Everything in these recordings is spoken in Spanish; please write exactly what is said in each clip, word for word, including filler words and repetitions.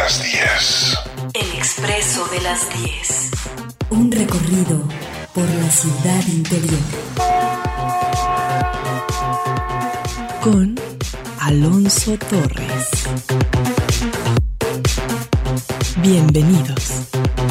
las diez. El Expreso de las diez. Un recorrido por la ciudad interior. Con Alonso Torres. Bienvenidos.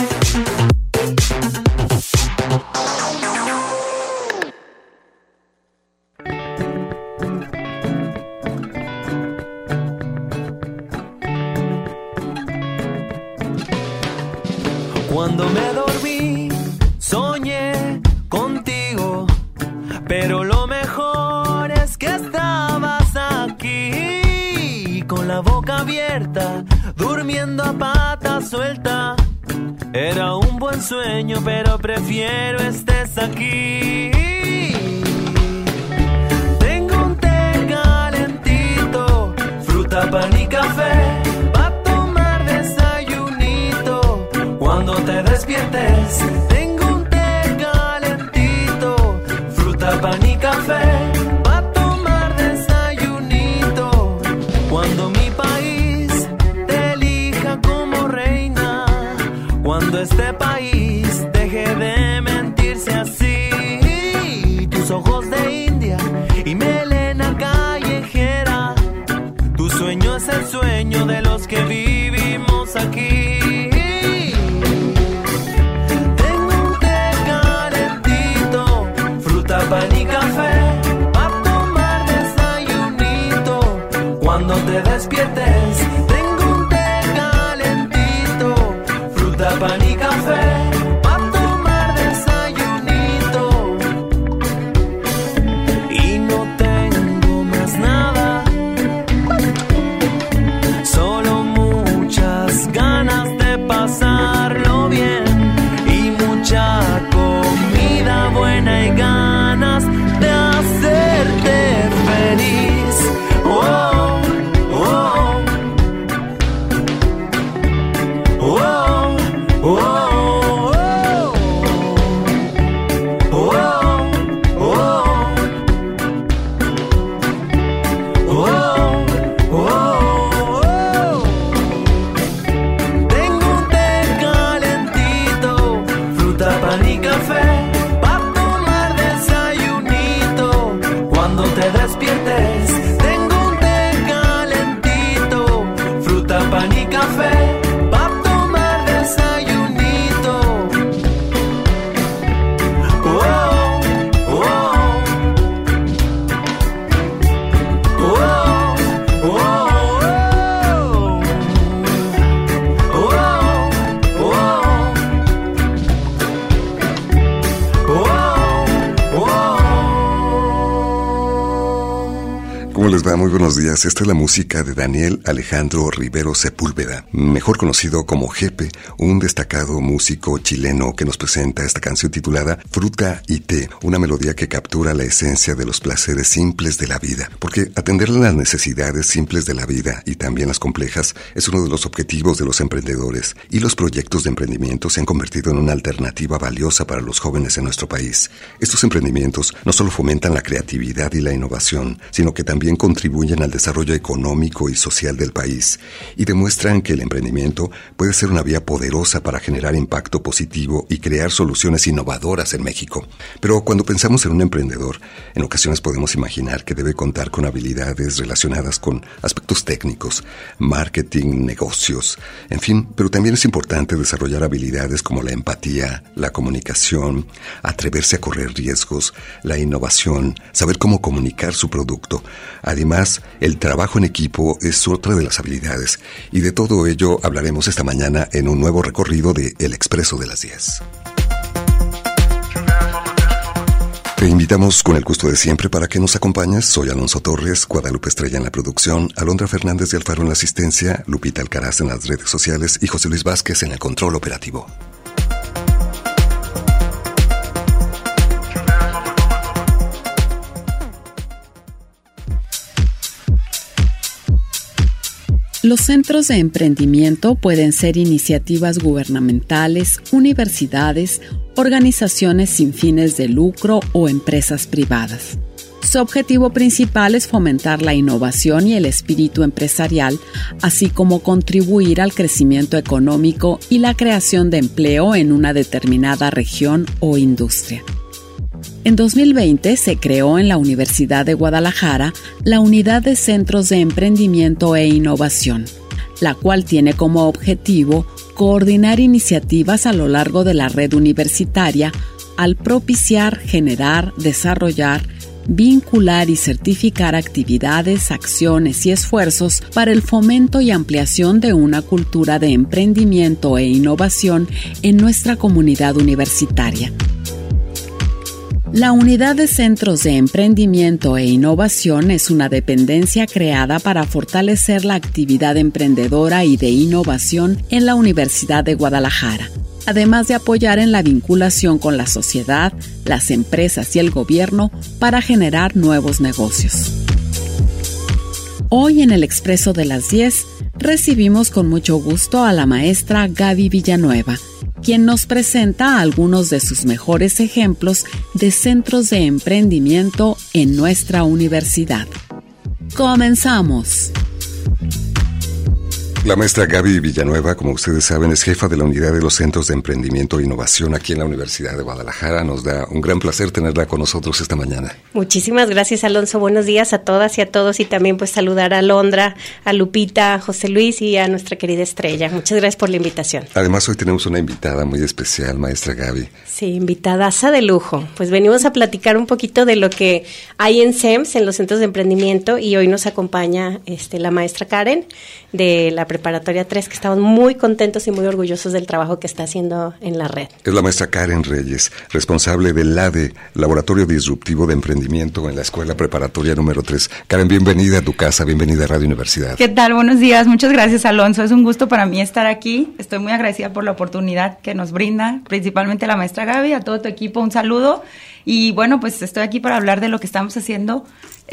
Cuando me dormí, soñé contigo, pero lo mejor es que estabas aquí, con la boca abierta, durmiendo a pata suelta. Era un buen sueño, pero prefiero estés aquí. Tengo un té calentito, fruta, pan y café. Cuando te despiertes, tengo un té calentito, fruta, pan y café, pa' tomar desayunito. Cuando mi país te elija como reina, cuando este país deje de mentirse así, tus ojos de India y melena callejera, tu sueño es el sueño de los que vivimos aquí. Pan y café, pa' tomar desayunito. Cuando te despiertes, tengo un té calentito, fruta, pan y café, pa' tomar desayunito. Y no tengo más nada, solo muchas ganas de pasarlo bien y mucha comida buena y ganas de hacerte feliz. Oh, oh, oh, oh, oh, oh, oh. Tengo un té calentito, fruta, pan y café. Cuando te despiertes, tengo un té calentito, fruta, pan y café, pa' tomar desayunito. Oh, oh, oh, oh, oh, ¿Cómo les va? Muy buenos días. Esta es la música de Daniel Alejandro Rivero Sepúlveda, mejor conocido como Jepe, un destacado músico chileno que nos presenta esta canción titulada Fruta y Té, una melodía que captura la esencia de los placeres simples de la vida, porque atender las necesidades simples de la vida y también las complejas es uno de los objetivos de los emprendedores, y los proyectos de emprendimiento se han convertido en una alternativa valiosa para los jóvenes en nuestro país. Estos emprendimientos no solo fomentan la creatividad y la innovación, sino que también contribuyen al desarrollo económico y social del país y demuestran que el emprendimiento puede ser una vía poderosa para generar impacto positivo y crear soluciones innovadoras en México. Pero cuando pensamos en un emprendedor, en ocasiones podemos imaginar que debe contar con habilidades relacionadas con aspectos técnicos, marketing, negocios, en fin, pero también es importante desarrollar habilidades como la empatía, la comunicación, atreverse a correr riesgos, la innovación, saber cómo comunicar su producto. Además, el trabajo en equipo es otra de las habilidades, y de todo ello hablaremos esta mañana en un nuevo recorrido de El Expreso de las diez. Te invitamos con el gusto de siempre para que nos acompañes. Soy Alonso Torres, Guadalupe Estrella en la producción, Alondra Fernández de Alfaro en la asistencia, Lupita Alcaraz en las redes sociales y José Luis Vázquez en el control operativo. Los centros de emprendimiento pueden ser iniciativas gubernamentales, universidades, organizaciones sin fines de lucro o empresas privadas. Su objetivo principal es fomentar la innovación y el espíritu empresarial, así como contribuir al crecimiento económico y la creación de empleo en una determinada región o industria. En dos mil veinte se creó en la Universidad de Guadalajara la Unidad de Centros de Emprendimiento e Innovación, la cual tiene como objetivo coordinar iniciativas a lo largo de la red universitaria al propiciar, generar, desarrollar, vincular y certificar actividades, acciones y esfuerzos para el fomento y ampliación de una cultura de emprendimiento e innovación en nuestra comunidad universitaria. La Unidad de Centros de Emprendimiento e Innovación es una dependencia creada para fortalecer la actividad emprendedora y de innovación en la Universidad de Guadalajara, además de apoyar en la vinculación con la sociedad, las empresas y el gobierno para generar nuevos negocios. Hoy en el Expreso de las diez recibimos con mucho gusto a la maestra Gaby Villanueva, quien nos presenta algunos de sus mejores ejemplos de centros de emprendimiento en nuestra universidad. ¡Comenzamos! La maestra Gaby Villanueva, como ustedes saben, es jefa de la Unidad de los Centros de Emprendimiento e Innovación aquí en la Universidad de Guadalajara. Nos da un gran placer tenerla con nosotros esta mañana. Muchísimas gracias, Alonso. Buenos días a todas y a todos, y también pues saludar a Alondra, a Lupita, a José Luis y a nuestra querida Estrella. Muchas gracias por la invitación. Además, hoy tenemos una invitada muy especial, maestra Gaby. Sí, invitadaza de lujo. Pues venimos a platicar un poquito de lo que hay en C E M S, en los centros de emprendimiento, y hoy nos acompaña este, la maestra Karen de la Preparatoria tres, que estamos muy contentos y muy orgullosos del trabajo que está haciendo en la red. Es la maestra Karen Reyes, responsable del L A D E, Laboratorio Disruptivo de Emprendimiento en la Escuela Preparatoria número tres. Karen, bienvenida a tu casa, bienvenida a Radio Universidad. ¿Qué tal? Buenos días, muchas gracias, Alonso. Es un gusto para mí estar aquí. Estoy muy agradecida por la oportunidad que nos brinda, principalmente la maestra Gaby, a todo tu equipo, un saludo. Y bueno, pues estoy aquí para hablar de lo que estamos haciendo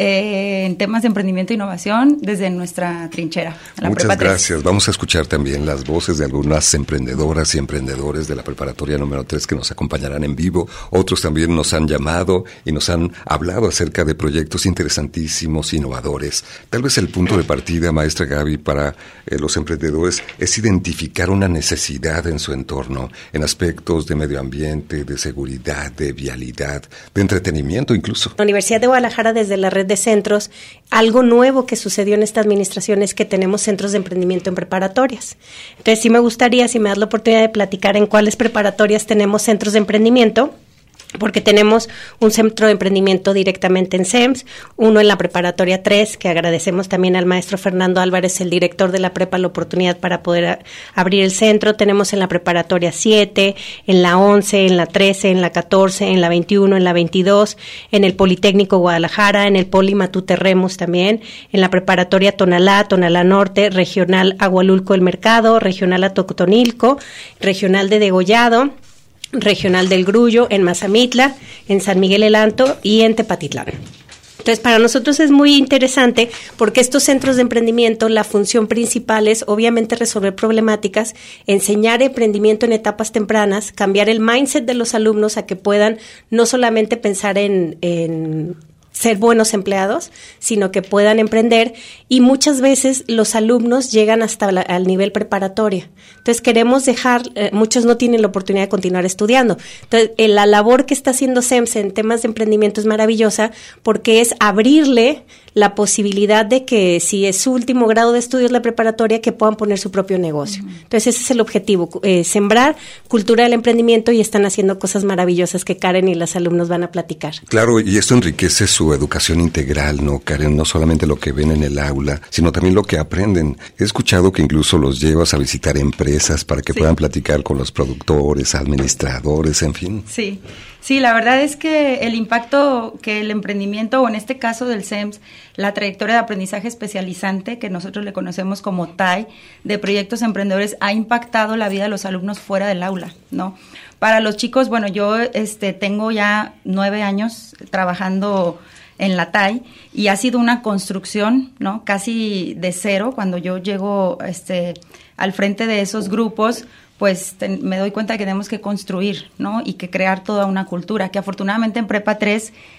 eh, en temas de emprendimiento e innovación desde nuestra trinchera. La Muchas Prepa gracias. tres. Vamos a escuchar también las voces de algunas emprendedoras y emprendedores de la Preparatoria número tres que nos acompañarán en vivo. Otros también nos han llamado y nos han hablado acerca de proyectos interesantísimos, innovadores. Tal vez el punto de partida, maestra Gaby, para eh, los emprendedores es identificar una necesidad en su entorno, en aspectos de medio ambiente, de seguridad, de vialidad, de entretenimiento incluso. La Universidad de Guadalajara, desde la red de centros, algo nuevo que sucedió en esta administración es que tenemos centros de emprendimiento en preparatorias. Entonces sí me gustaría, si me das la oportunidad de platicar en cuáles preparatorias tenemos centros de emprendimiento, porque tenemos un centro de emprendimiento directamente en C E M S, uno en la Preparatoria tres, que agradecemos también al maestro Fernando Álvarez, el director de la prepa, la oportunidad para poder a, abrir el centro. Tenemos en la Preparatoria siete, en la once, en la trece, en la catorce, en la veintiuno, en la veintidós, en el Politécnico Guadalajara, en el Poli Matute Remus también, en la Preparatoria Tonalá, Tonalá Norte, Regional Agualulco El Mercado, Regional Atotonilco, Regional de Degollado, Regional del Grullo, en Mazamitla, en San Miguel el Alto y en Tepatitlán. Entonces, para nosotros es muy interesante porque estos centros de emprendimiento, la función principal es obviamente resolver problemáticas, enseñar emprendimiento en etapas tempranas, cambiar el mindset de los alumnos a que puedan no solamente pensar en, en ser buenos empleados, sino que puedan emprender, y muchas veces los alumnos llegan hasta la, al nivel preparatoria. Entonces queremos dejar, eh, muchos no tienen la oportunidad de continuar estudiando. Entonces eh, la labor que está haciendo C E M S en temas de emprendimiento es maravillosa porque es abrirle la posibilidad de que si es su último grado de estudios la preparatoria, que puedan poner su propio negocio. Uh-huh. Entonces ese es el objetivo, eh, sembrar cultura del emprendimiento, y están haciendo cosas maravillosas que Karen y los alumnos van a platicar. Claro, y esto enriquece su educación integral, ¿no, Karen? No solamente lo que ven en el aula, sino también lo que aprenden. He escuchado que incluso los llevas a visitar empresas para que sí. puedan platicar con los productores, administradores, en fin. Sí. Sí, la verdad es que el impacto que el emprendimiento, o en este caso del C E M S, la trayectoria de aprendizaje especializante, que nosotros le conocemos como T A I, de proyectos emprendedores, ha impactado la vida de los alumnos fuera del aula, ¿no? Para los chicos, bueno, yo este tengo ya nueve años trabajando en la T A I y ha sido una construcción, ¿no? Casi de cero. Cuando yo llego este al frente de esos grupos, pues ten, me doy cuenta que tenemos que construir, ¿no? Y que crear toda una cultura, que afortunadamente en Prepa tres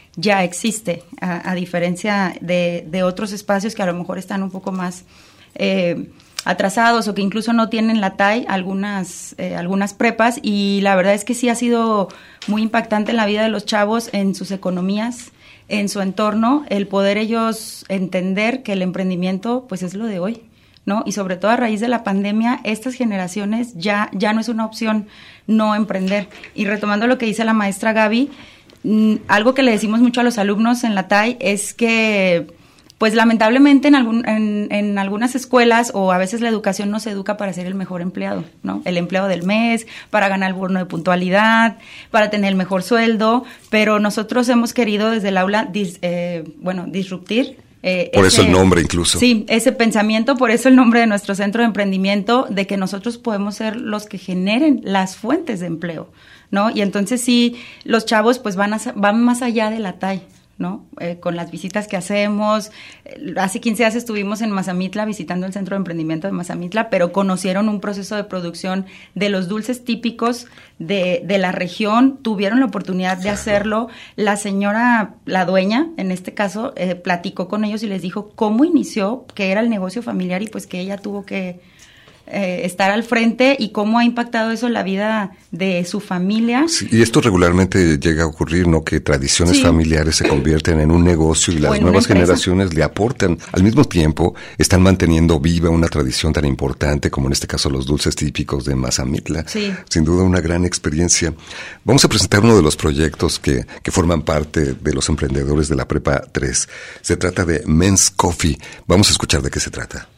ya existe, a, a diferencia de, de otros espacios que a lo mejor están un poco más eh, atrasados o que incluso no tienen la T A I, algunas, eh, algunas prepas, y la verdad es que sí ha sido muy impactante en la vida de los chavos, en sus economías, en su entorno, el poder ellos entender que el emprendimiento pues es lo de hoy, ¿no? Y sobre todo a raíz de la pandemia, estas generaciones ya, ya no es una opción no emprender. Y retomando lo que dice la maestra Gaby, mmm, algo que le decimos mucho a los alumnos en la T A I es que pues lamentablemente en, algún, en, en algunas escuelas o a veces la educación no se educa para ser el mejor empleado, ¿no? El empleado del mes, para ganar el bono de puntualidad, para tener el mejor sueldo, pero nosotros hemos querido desde el aula, dis, eh, bueno, disruptir. Eh, por ese, eso el nombre incluso. Sí, ese pensamiento, por eso el nombre de nuestro centro de emprendimiento, de que nosotros podemos ser los que generen las fuentes de empleo, ¿no? Y entonces sí, los chavos pues van, a, van más allá de la T A I, ¿no? Eh, con las visitas que hacemos. Eh, hace quince días estuvimos en Mazamitla visitando el centro de emprendimiento de Mazamitla, pero conocieron un proceso de producción de los dulces típicos de, de la región, tuvieron la oportunidad de hacerlo. La señora, la dueña, en este caso, eh, platicó con ellos y les dijo cómo inició, que era el negocio familiar y pues que ella tuvo que Eh, estar al frente y cómo ha impactado eso en la vida de su familia. Sí, y esto regularmente llega a ocurrir, ¿no? Que tradiciones sí. familiares se convierten en un negocio y las nuevas generaciones le aportan. Al mismo tiempo, están manteniendo viva una tradición tan importante como en este caso los dulces típicos de Mazamitla. Sí. Sin duda una gran experiencia. Vamos a presentar uno de los proyectos que, que forman parte de los emprendedores de la Prepa tres. Se trata de Men's Coffee. Vamos a escuchar de qué se trata.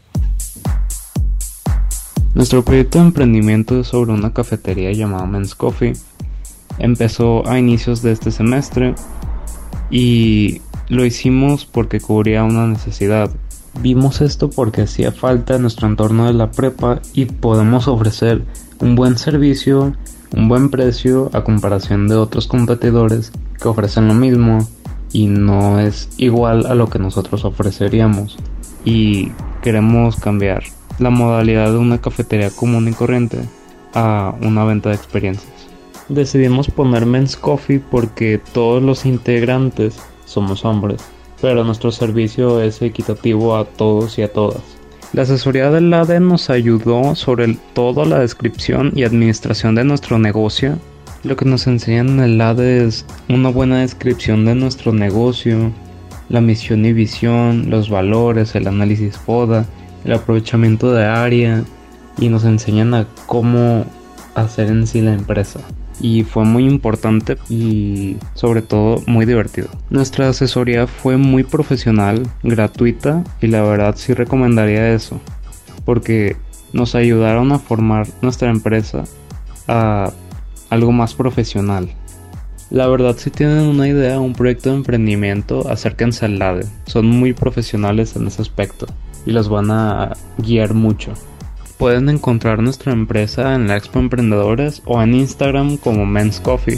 Nuestro proyecto de emprendimiento es sobre una cafetería llamada Men's Coffee. Empezó a inicios de este semestre y lo hicimos porque cubría una necesidad. Vimos esto porque hacía falta en nuestro entorno de la prepa y podemos ofrecer un buen servicio, un buen precio a comparación de otros competidores que ofrecen lo mismo y no es igual a lo que nosotros ofreceríamos. Y queremos cambiar la modalidad de una cafetería común y corriente a una venta de experiencias. Decidimos poner Men's Coffee porque todos los integrantes somos hombres, pero nuestro servicio es equitativo a todos y a todas. La asesoría del A D E nos ayudó sobre todo la descripción y administración de nuestro negocio. Lo que nos enseñan en el A D E es una buena descripción de nuestro negocio, la misión y visión, los valores, el análisis FODA, el aprovechamiento de área, y nos enseñan a cómo hacer en sí la empresa. Y fue muy importante y sobre todo muy divertido. Nuestra asesoría fue muy profesional, gratuita, y la verdad sí recomendaría eso, porque nos ayudaron a formar nuestra empresa a algo más profesional. La verdad, si tienen una idea, un proyecto de emprendimiento, acérquense al A D E. Son muy profesionales en ese aspecto y los van a guiar mucho. Pueden encontrar nuestra empresa en la Expo Emprendedores o en Instagram como Men's Coffee.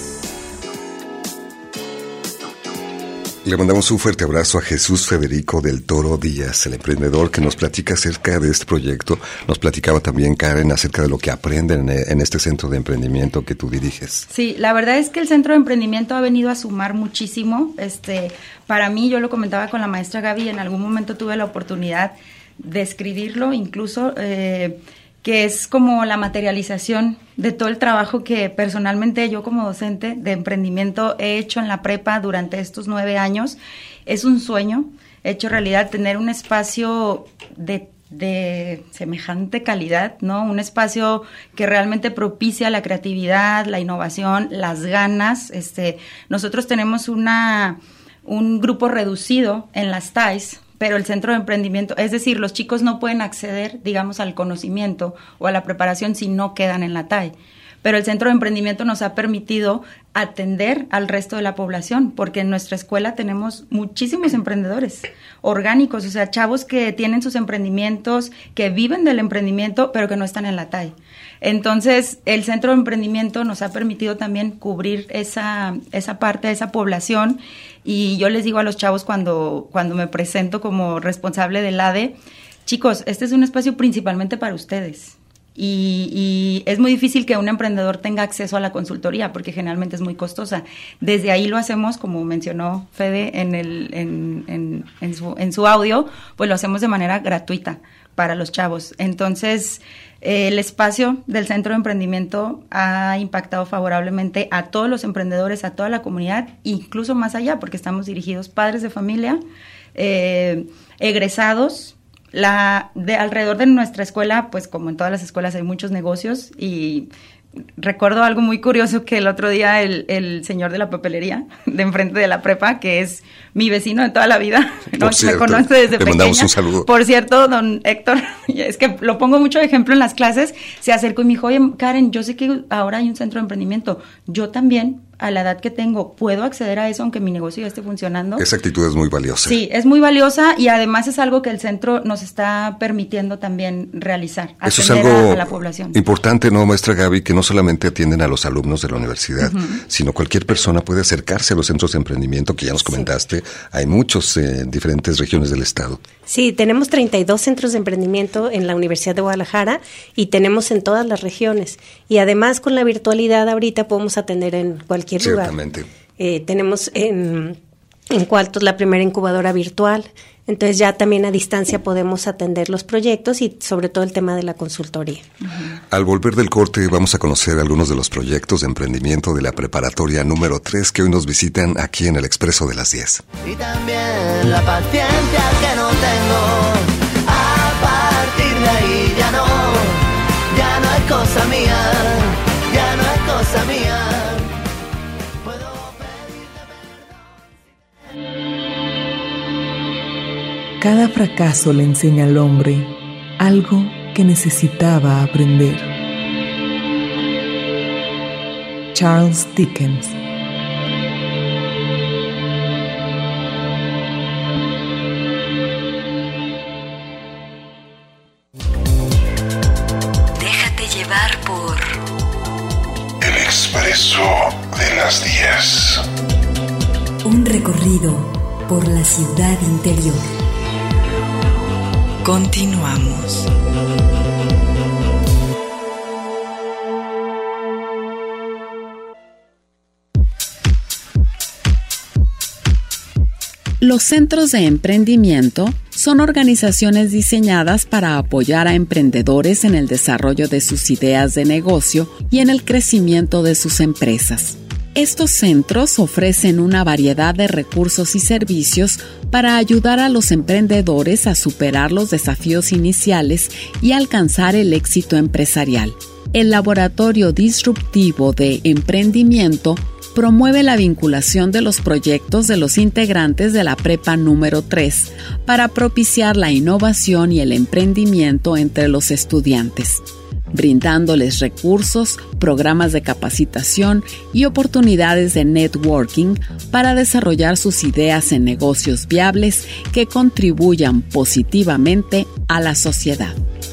Le mandamos un fuerte abrazo a Jesús Federico del Toro Díaz, el emprendedor que nos platica acerca de este proyecto. Nos platicaba también Karen acerca de lo que aprenden en este centro de emprendimiento que tú diriges. Sí, la verdad es que el centro de emprendimiento ha venido a sumar muchísimo. Este, para mí, yo lo comentaba con la maestra Gaby, en algún momento tuve la oportunidad de escribirlo, incluso eh, que es como la materialización de todo el trabajo que personalmente yo como docente de emprendimiento he hecho en la prepa durante estos nueve años. Es un sueño hecho realidad tener un espacio de, de semejante calidad, ¿no? Un espacio que realmente propicia la creatividad, la innovación, las ganas. Este, nosotros tenemos una, un grupo reducido en las T A Is, pero el centro de emprendimiento, es decir, los chicos no pueden acceder, digamos, al conocimiento o a la preparación si no quedan en la T A I. Pero el centro de emprendimiento nos ha permitido atender al resto de la población, porque en nuestra escuela tenemos muchísimos emprendedores orgánicos, o sea, chavos que tienen sus emprendimientos, que viven del emprendimiento, pero que no están en la T A I. Entonces, el centro de emprendimiento nos ha permitido también cubrir esa, esa parte de esa población. Y yo les digo a los chavos cuando, cuando me presento como responsable del A D E, chicos, este es un espacio principalmente para ustedes. Y, y es muy difícil que un emprendedor tenga acceso a la consultoría porque generalmente es muy costosa. Desde ahí lo hacemos, como mencionó Fede en, el, en, en, en, su, en su audio, pues lo hacemos de manera gratuita para los chavos. Entonces, eh, el espacio del Centro de Emprendimiento ha impactado favorablemente a todos los emprendedores, a toda la comunidad, incluso más allá, porque estamos dirigidos padres de familia, eh, egresados. La, de alrededor de nuestra escuela, pues como en todas las escuelas hay muchos negocios y recuerdo algo muy curioso que el otro día el, el señor de la papelería de enfrente de la prepa, que es mi vecino de toda la vida, ¿no? Cierto, me conoce desde le pequeña. mandamos un saludo. Por cierto, don Héctor, es que lo pongo mucho de ejemplo en las clases, se acercó y me dijo, oye, Karen, yo sé que ahora hay un centro de emprendimiento, yo también, a la edad que tengo, ¿puedo acceder a eso aunque mi negocio ya esté funcionando? Esa actitud es muy valiosa. Sí, es muy valiosa y además es algo que el centro nos está permitiendo también realizar, Eso es atender algo a, a la población. importante, ¿no, maestra Gaby? Que no solamente atienden a los alumnos de la universidad, uh-huh. sino cualquier persona puede acercarse a los centros de emprendimiento que ya nos comentaste. Sí. Hay muchos eh, en diferentes regiones del estado. Sí, tenemos treinta y dos centros de emprendimiento en la Universidad de Guadalajara y tenemos en todas las regiones. Y además con la virtualidad ahorita podemos atender en cualquier lugar. Ciertamente. Eh, tenemos en, en Cuartos la primera incubadora virtual. Entonces ya también a distancia podemos atender los proyectos y sobre todo el tema de la consultoría. Uh-huh. Al volver del corte vamos a conocer algunos de los proyectos de emprendimiento de la preparatoria número tres que hoy nos visitan aquí en el Expreso de las diez. Y también la paciencia que no tengo, a partir de ahí ya no, ya no es cosa mía, ya no es cosa mía. Cada fracaso le enseña al hombre algo que necesitaba aprender. Charles Dickens. Déjate llevar por El Expreso de las diez. Un recorrido por la ciudad interior. Continuamos. Los centros de emprendimiento son organizaciones diseñadas para apoyar a emprendedores en el desarrollo de sus ideas de negocio y en el crecimiento de sus empresas. Estos centros ofrecen una variedad de recursos y servicios para ayudar a los emprendedores a superar los desafíos iniciales y alcanzar el éxito empresarial. El Laboratorio Disruptivo de Emprendimiento promueve la vinculación de los proyectos de los integrantes de la Prepa número tres para propiciar la innovación y el emprendimiento entre los estudiantes, brindándoles recursos, programas de capacitación y oportunidades de networking para desarrollar sus ideas en negocios viables que contribuyan positivamente a la sociedad.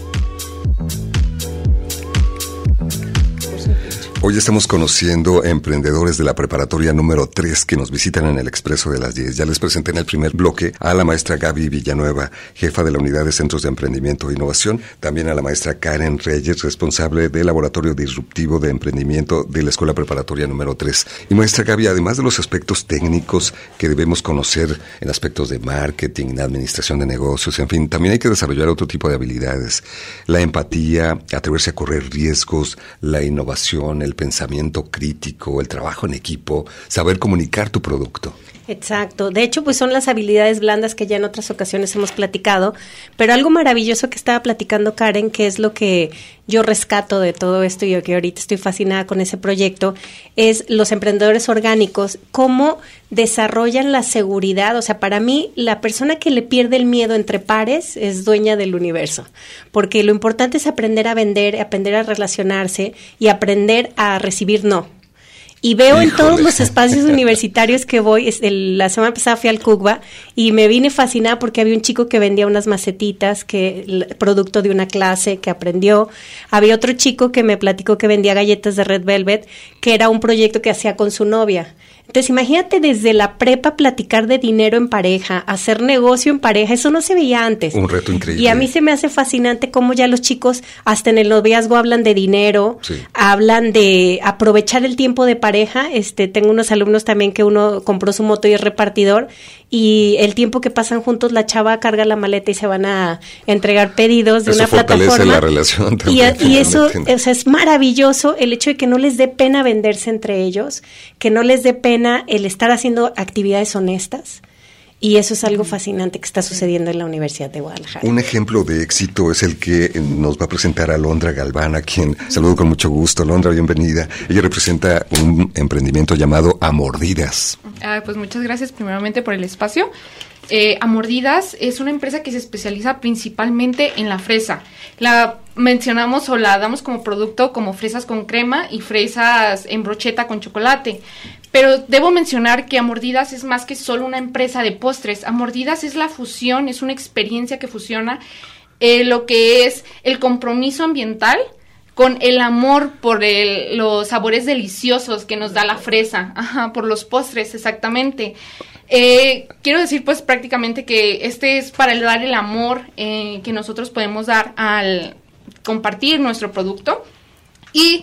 Hoy estamos conociendo emprendedores de la preparatoria número tres que nos visitan en el Expreso de las diez. Ya les presenté en el primer bloque a la maestra Gaby Villanueva, jefa de la Unidad de Centros de Emprendimiento e Innovación, también a la maestra Karen Reyes, responsable del Laboratorio Disruptivo de Emprendimiento de la Escuela Preparatoria número tres. Y maestra Gaby, además de los aspectos técnicos que debemos conocer en aspectos de marketing, administración de negocios, en fin, también hay que desarrollar otro tipo de habilidades. La empatía, atreverse a correr riesgos, la innovación, el pensamiento crítico, el trabajo en equipo, saber comunicar tu producto. Exacto. De hecho, pues son las habilidades blandas que ya en otras ocasiones hemos platicado, pero algo maravilloso que estaba platicando Karen, que es lo que yo rescato de todo esto y yo que ahorita estoy fascinada con ese proyecto, es los emprendedores orgánicos, cómo desarrollan la seguridad. O sea, para mí, la persona que le pierde el miedo entre pares es dueña del universo, porque lo importante es aprender a vender, aprender a relacionarse y aprender a recibir no. Y veo Híjole. en todos los espacios universitarios que voy, es el, la semana pasada fui al C U C B A y me vine fascinada porque había un chico que vendía unas macetitas, que el producto de una clase que aprendió. Había otro chico que me platicó que vendía galletas de Red Velvet, que era un proyecto que hacía con su novia. Entonces, imagínate desde la prepa platicar de dinero en pareja, hacer negocio en pareja, eso no se veía antes. Un reto increíble. Y a mí se me hace fascinante cómo ya los chicos, hasta en el noviazgo, hablan de dinero, sí. hablan de aprovechar el tiempo de pareja. Este, tengo unos alumnos también que uno compró su moto y es repartidor, y el tiempo que pasan juntos, la chava carga la maleta y se van a entregar pedidos de eso una fortalece plataforma. La relación también, y, y eso, o sea, es maravilloso el hecho de que no les dé pena venderse entre ellos, que no les dé pena el estar haciendo actividades honestas, y eso es algo fascinante que está sucediendo en la Universidad de Guadalajara. Un ejemplo de éxito es el que nos va a presentar Alondra Galván, a quien saludo con mucho gusto. Alondra, bienvenida. Ella representa un emprendimiento llamado A Mordidas. Ah, pues muchas gracias primeramente por el espacio. Eh, A Mordidas es una empresa que se especializa principalmente en la fresa. La mencionamos o la damos como producto como fresas con crema y fresas en brocheta con chocolate. Pero debo mencionar que A Mordidas es más que solo una empresa de postres. A Mordidas es la fusión, es una experiencia que fusiona eh, lo que es el compromiso ambiental con el amor por el, los sabores deliciosos que nos da la fresa, ajá, por los postres, exactamente. Eh, quiero decir pues prácticamente que este es para dar el amor eh, que nosotros podemos dar al compartir nuestro producto. Y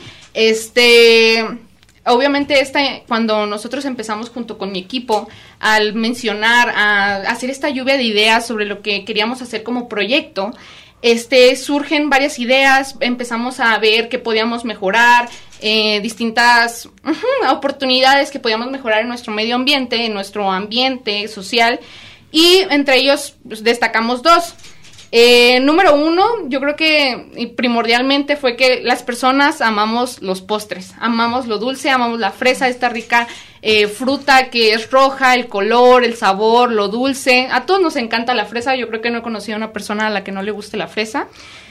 este... Obviamente esta, cuando nosotros empezamos junto con mi equipo al mencionar, a hacer esta lluvia de ideas sobre lo que queríamos hacer como proyecto, este surgen varias ideas, empezamos a ver qué podíamos mejorar, eh, distintas uh-huh, oportunidades que podíamos mejorar en nuestro medio ambiente, en nuestro ambiente social, y entre ellos pues, destacamos dos. Eh, número uno, yo creo que primordialmente fue que las personas amamos los postres, amamos lo dulce, amamos la fresa, esta rica eh, fruta que es roja, el color, el sabor, lo dulce. A todos nos encanta la fresa, yo creo que no he conocido a una persona a la que no le guste la fresa.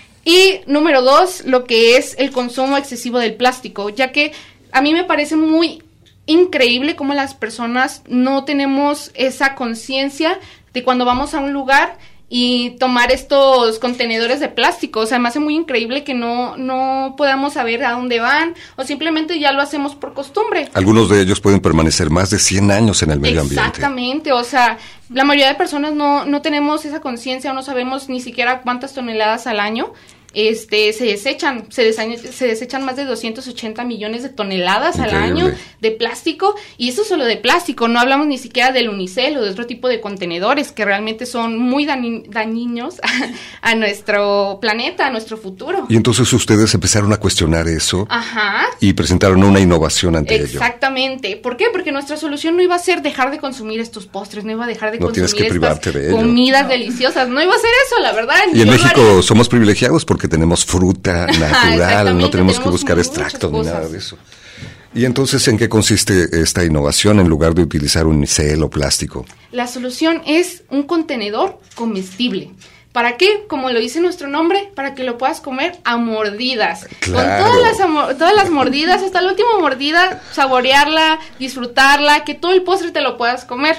Y número dos, lo que es el consumo excesivo del plástico, ya que a mí me parece muy increíble cómo las personas no tenemos esa conciencia de cuando vamos a un lugar y tomar estos contenedores de plástico. O sea, me hace muy increíble que no, no podamos saber a dónde van, o simplemente ya lo hacemos por costumbre. Algunos de ellos pueden permanecer más de cien años en el medio ambiente. Exactamente, o sea, la mayoría de personas no, no tenemos esa conciencia, o no sabemos ni siquiera cuántas toneladas al año este se desechan, se, desa- se desechan más de doscientos ochenta millones de toneladas Increíble. Al año de plástico, y eso solo de plástico, no hablamos ni siquiera del unicel o de otro tipo de contenedores que realmente son muy dañi- dañinos a, a nuestro planeta, a nuestro futuro. Y entonces ustedes empezaron a cuestionar eso. Ajá. Y presentaron una innovación ante ello. Exactamente. ¿Por qué? Porque nuestra solución no iba a ser dejar de consumir estos postres, no iba a dejar de no consumir tienes que privarte estas de ello. comidas no. deliciosas, no iba a ser eso, la verdad. Y en México somos privilegiados porque tenemos fruta natural, no tenemos, tenemos que buscar extractos ni nada de eso. ¿Y entonces en qué consiste esta innovación en lugar de utilizar un unicel o plástico? La solución es un contenedor comestible. ¿Para qué? Como lo dice nuestro nombre, para que lo puedas comer a mordidas. Claro. Con todas las, amor- todas las mordidas, hasta la última mordida, saborearla, disfrutarla, que todo el postre te lo puedas comer.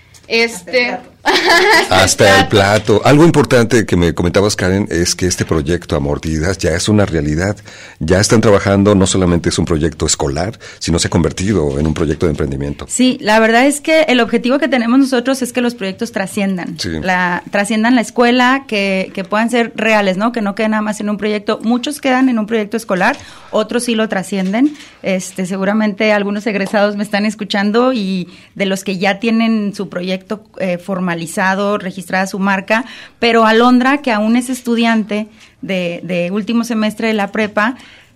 Este... Hasta el plato. Algo importante que me comentabas, Karen, es que este proyecto A Mordidas ya es una realidad. Ya están trabajando, no solamente es un proyecto escolar, sino se ha convertido en un proyecto de emprendimiento. Sí, la verdad es que el objetivo que tenemos nosotros es que los proyectos trasciendan. Sí. La, trasciendan la escuela, que, que puedan ser reales, ¿no? Que no queden nada más en un proyecto. Muchos quedan en un proyecto escolar, otros sí lo trascienden. Este, seguramente algunos egresados me están escuchando, y de los que ya tienen su proyecto eh, formal, registrada su marca, pero Alondra, que aún es estudiante de, de último semestre de la prepa,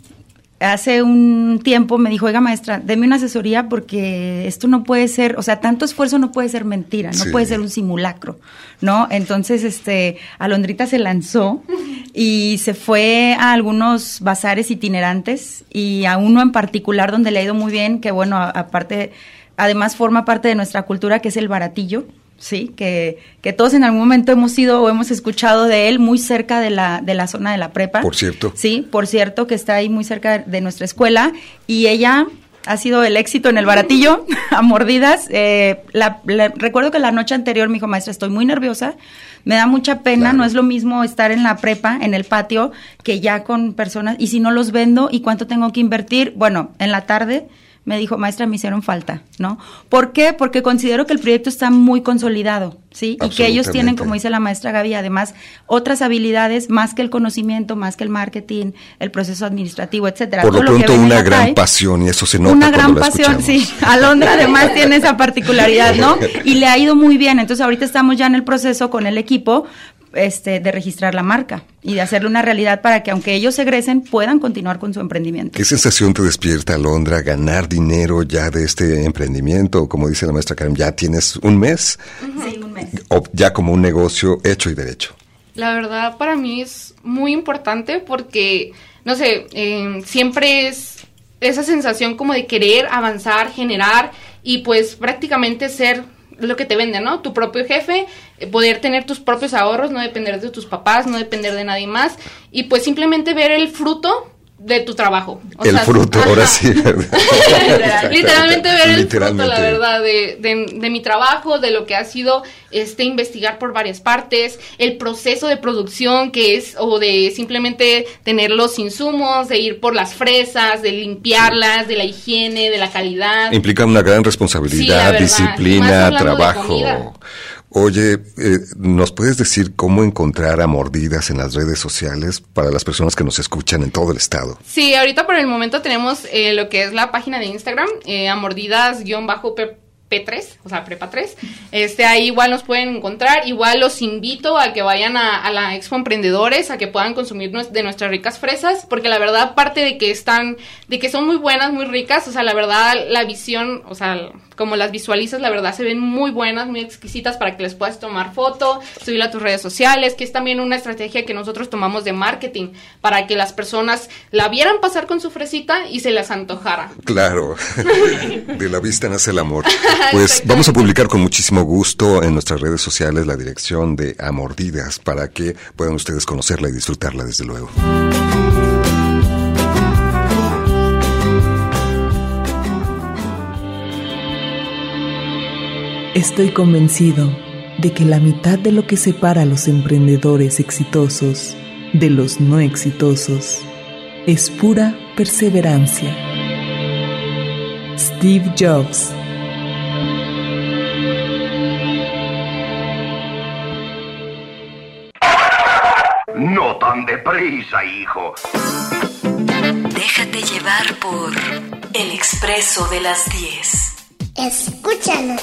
hace un tiempo me dijo, oiga maestra, deme una asesoría porque esto no puede ser, o sea, tanto esfuerzo no puede ser mentira, no sí. puede ser un simulacro, ¿no? Entonces, este, Alondrita se lanzó y se fue a algunos bazares itinerantes, y a uno en particular donde le ha ido muy bien, que bueno, aparte, además forma parte de nuestra cultura, que es el Baratillo. Sí, que, que todos en algún momento hemos ido o hemos escuchado de él, muy cerca de la, de la zona de la prepa. Por cierto. Sí, por cierto, que está ahí muy cerca de nuestra escuela, y ella ha sido el éxito en el baratillo, a mordidas. Eh, la, la, recuerdo que la noche anterior me dijo, maestra, estoy muy nerviosa, me da mucha pena, claro. No es lo mismo estar en la prepa, en el patio, que ya con personas, y si no los vendo, ¿y cuánto tengo que invertir? Bueno, en la tarde me dijo, maestra, me hicieron falta, ¿no? ¿Por qué? Porque considero que el proyecto está muy consolidado, ¿sí? Y que ellos tienen, como dice la maestra Gaby, además, otras habilidades más que el conocimiento, más que el marketing, el proceso administrativo, etcétera. Por lo Todo pronto, lo una gran trae, pasión, y eso se nota Una gran cuando la pasión, escuchamos. sí. Alondra además tiene esa particularidad, ¿no? Y le ha ido muy bien. Entonces, ahorita estamos ya en el proceso con el equipo, Este, de registrar la marca y de hacerle una realidad para que aunque ellos egresen puedan continuar con su emprendimiento. ¿Qué sensación te despierta, Alondra, ganar dinero ya de este emprendimiento? Como dice la maestra Karen, ¿ya tienes un mes? Uh-huh. Sí, un mes. O ya como un negocio hecho y derecho. La verdad para mí es muy importante porque, no sé, eh, siempre es esa sensación como de querer avanzar, generar y pues prácticamente ser lo que te vende, ¿no? Tu propio jefe, eh, poder tener tus propios ahorros, no depender de tus papás, no depender de nadie más, y pues simplemente ver el fruto de tu trabajo. O el sea, fruto, ajá. ahora sí. Literalmente ver el Literalmente. fruto, la verdad, de, de, de mi trabajo, de lo que ha sido este investigar por varias partes, el proceso de producción que es, o de simplemente tener los insumos, de ir por las fresas, de limpiarlas, de la higiene, de la calidad. Implica una gran responsabilidad, sí, disciplina, trabajo. Oye, eh, ¿nos puedes decir cómo encontrar a Mordidas en las redes sociales para las personas que nos escuchan en todo el estado? Sí, ahorita por el momento tenemos eh, lo que es la página de Instagram, eh, a mordidas-p P tres, o sea, Prepa tres. Este, ahí igual nos pueden encontrar. Igual los invito a que vayan a, a la Expo Emprendedores, a que puedan consumir nues- de nuestras ricas fresas, porque la verdad, aparte de que están, de que son muy buenas, muy ricas, o sea, la verdad, la visión, o sea, como las visualizas, la verdad, se ven muy buenas, muy exquisitas para que les puedas tomar foto, subirla a tus redes sociales, que es también una estrategia que nosotros tomamos de marketing, para que las personas la vieran pasar con su fresita y se les antojara. Claro, de la vista nace el amor. Pues vamos a publicar con muchísimo gusto en nuestras redes sociales la dirección de A Mordidas para que puedan ustedes conocerla y disfrutarla desde luego. Estoy convencido de que la mitad de lo que separa a los emprendedores exitosos de los no exitosos es pura perseverancia. Steve Jobs. No tan deprisa, hijo. Déjate llevar por El Expreso de las diez. Escúchanos.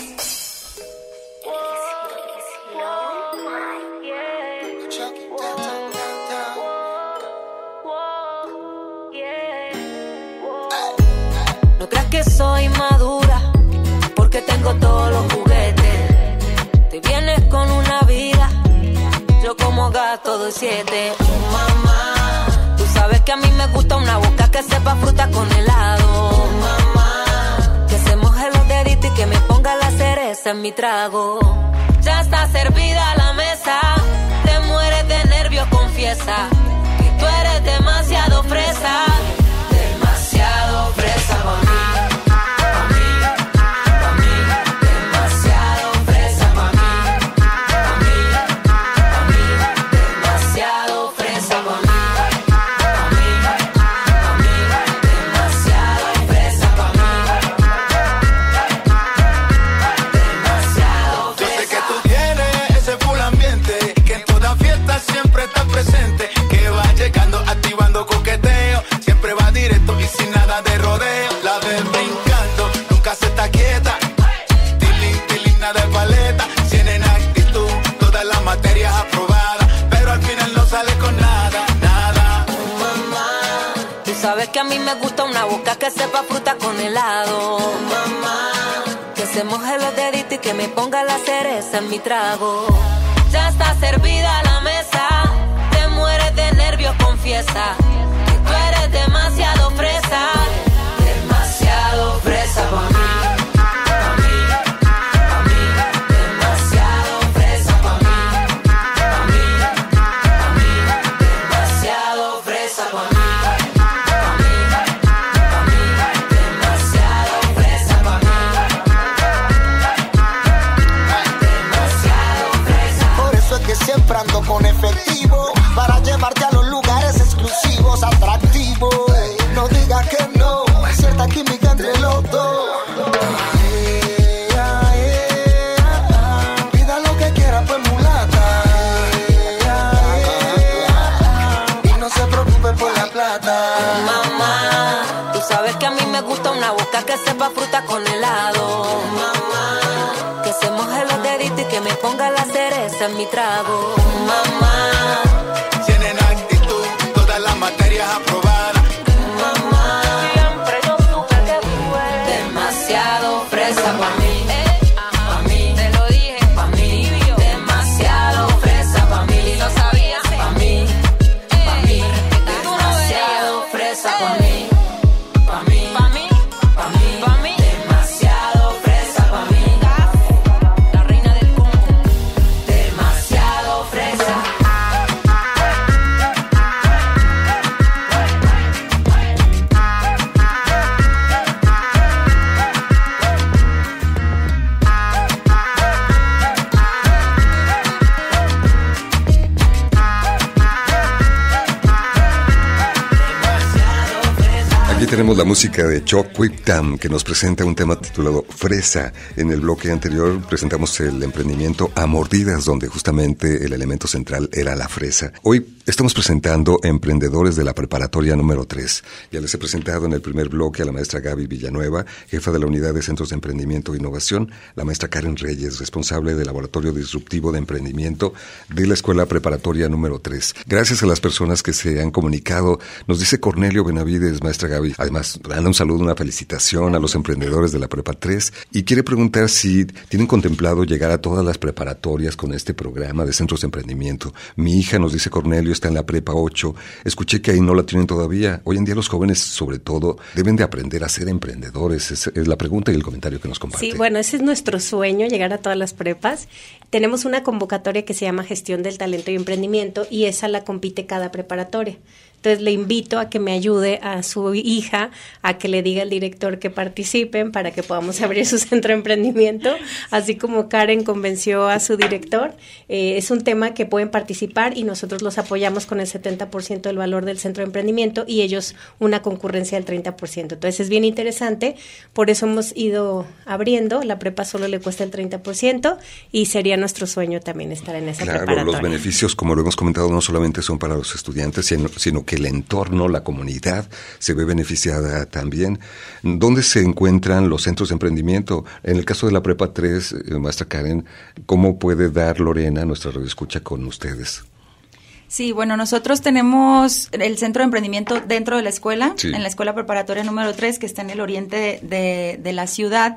No creas que soy madura, porque tengo todos los juguetes. Te vienes con una vida, yo como gato de siete. Oh, mamá, tú sabes que a mí me gusta una boca que sepa fruta con helado. Oh, mamá, que se moje los deditos y que me ponga la cereza en mi trago. Ya está servida la mesa, te mueres de nervios, confiesa que tú eres demasiado fresa. Demasiado fresa para mí. De rodeo, la ves brincando, nunca se está quieta. Tilín, tilina de paleta, tienen actitud, todas las materias aprobadas, pero al final no sale con nada, nada. Oh, mamá, tú sabes que a mí me gusta una boca que sepa fruta con helado. Oh, mamá, que se moje los deditos y que me ponga la cereza en mi trago. Ya está servida la mesa, te mueres de nervios, confiesa que tú eres demasiado fresa. Demasiado fresa pa' mí. Demasiado sabes que a mí me gusta una boca que sepa fruta con helado. Mamá, que se moje los deditos y que me ponga la cereza en mi trago. Mamá, tienen actitud, todas las materias aprobadas. Mamá, siempre yo supe que tú eres demasiado fresa para mí. Tenemos la música de Chocuictam, que nos presenta un tema titulado Fresa. En el bloque anterior presentamos el emprendimiento A Mordidas, donde justamente el elemento central era la fresa. Hoy estamos presentando emprendedores de la preparatoria número tres. Ya les he presentado en el primer bloque a la maestra Gaby Villanueva, jefa de la Unidad de Centros de Emprendimiento e Innovación, la maestra Karen Reyes, responsable del Laboratorio Disruptivo de Emprendimiento de la Escuela Preparatoria número tres. Gracias a las personas que se han comunicado, nos dice Cornelio Benavides, maestra Gaby. Además, dan un saludo, una felicitación a los emprendedores de la Prepa tres y quiere preguntar si tienen contemplado llegar a todas las preparatorias con este programa de centros de emprendimiento. Mi hija, nos dice Cornelio, está en la Prepa ocho. Escuché que ahí no la tienen todavía. Hoy en día los jóvenes, sobre todo, deben de aprender a ser emprendedores. Es, es la pregunta y el comentario que nos comparte. Sí, bueno, ese es nuestro sueño, llegar a todas las prepas. Tenemos una convocatoria que se llama Gestión del Talento y Emprendimiento y esa la compite cada preparatoria. Entonces le invito a que me ayude a su hija, a que le diga al director que participen para que podamos abrir su centro de emprendimiento, así como Karen convenció a su director. Eh, es un tema que pueden participar y nosotros los apoyamos con el setenta por ciento del valor del centro de emprendimiento y ellos una concurrencia del treinta por ciento. Entonces es bien interesante, por eso hemos ido abriendo, la prepa solo le cuesta el treinta por ciento y sería nuestro sueño también estar en esa claro, preparatoria. Los beneficios, como lo hemos comentado, no solamente son para los estudiantes, sino, sino que el entorno, la comunidad se ve beneficiada también. ¿Dónde se encuentran los centros de emprendimiento? En el caso de la Prepa tres, eh, maestra Karen, ¿cómo puede dar Lorena, nuestra radioescucha, con ustedes? Sí, bueno, nosotros tenemos el centro de emprendimiento dentro de la escuela, sí. en la escuela preparatoria número tres, que está en el oriente de, de, de la ciudad,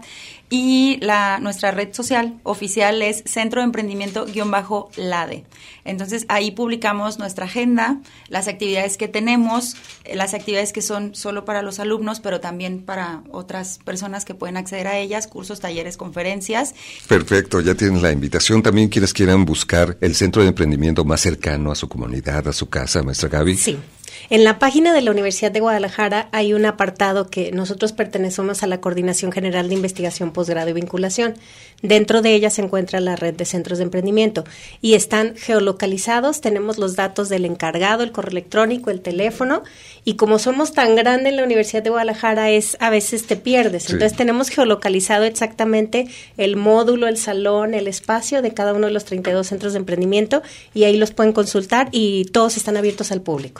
y la nuestra red social oficial es Centro de Emprendimiento-LADE. Entonces, ahí publicamos nuestra agenda, las actividades que tenemos, las actividades que son solo para los alumnos, pero también para otras personas que pueden acceder a ellas, cursos, talleres, conferencias. Perfecto, ya tienen la invitación. También quienes quieran buscar el centro de emprendimiento más cercano a su comunidad, a su casa, maestra Gaby. Sí. En la página de la Universidad de Guadalajara hay un apartado que nosotros pertenecemos a la Coordinación General de Investigación, Posgrado y Vinculación. Dentro de ella se encuentra la red de centros de emprendimiento y están geolocalizados, tenemos los datos del encargado, el correo electrónico, el teléfono, y como somos tan grandes en la Universidad de Guadalajara, es a veces te pierdes. Sí. Entonces tenemos geolocalizado exactamente el módulo, el salón, el espacio de cada uno de los treinta y dos centros de emprendimiento y ahí los pueden consultar y todos están abiertos al público.